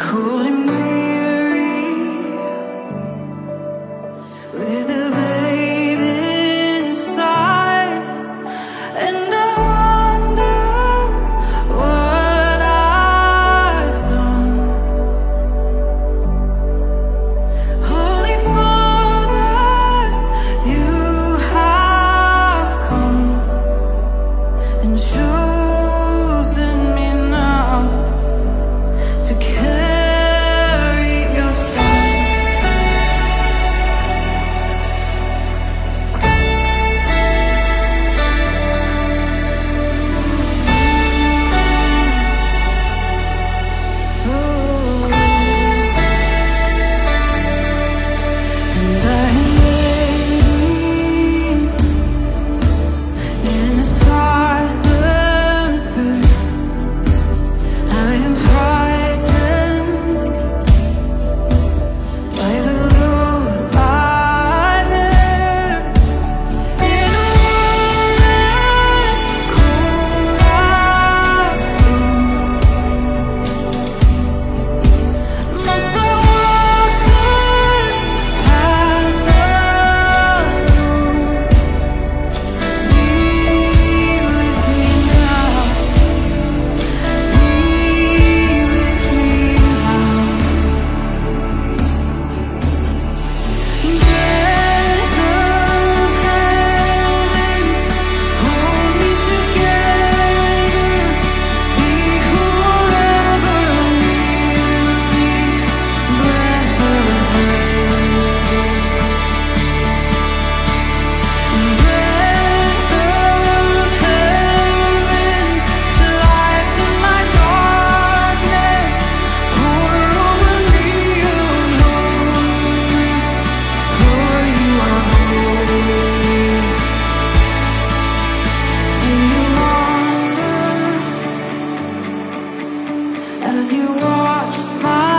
cold and weary, with a baby inside, and I wonder what I've done. Holy Father, you have come and chosen me now to carry your son. And I am waiting in a silent prayer. I am frightened by the road I bear. In a world as cold as stone, must I walk this path alone? Be with me now. Be with me now. Breath of heaven, hold me together. Be whoever we'll be. Breath of heaven, breath of heaven, light in my darkness. Pour over me your holiness, for you are holy. Do you wonder as you watch my